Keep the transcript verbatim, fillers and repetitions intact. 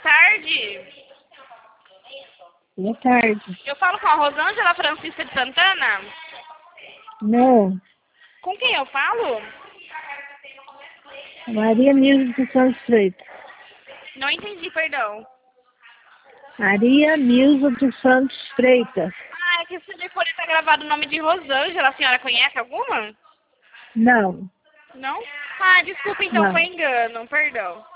tarde. Boa tarde. Eu falo com a Rosângela Francisca de Santana? Não. Com quem eu falo? Maria Nilza dos Santos Freitas. Não entendi, perdão. Maria Nilza dos Santos Freitas. Ah, é que esse telefone tá gravado o nome de Rosângela. A senhora conhece alguma? Não. Não? Ah, desculpa, então Não. foi engano, perdão.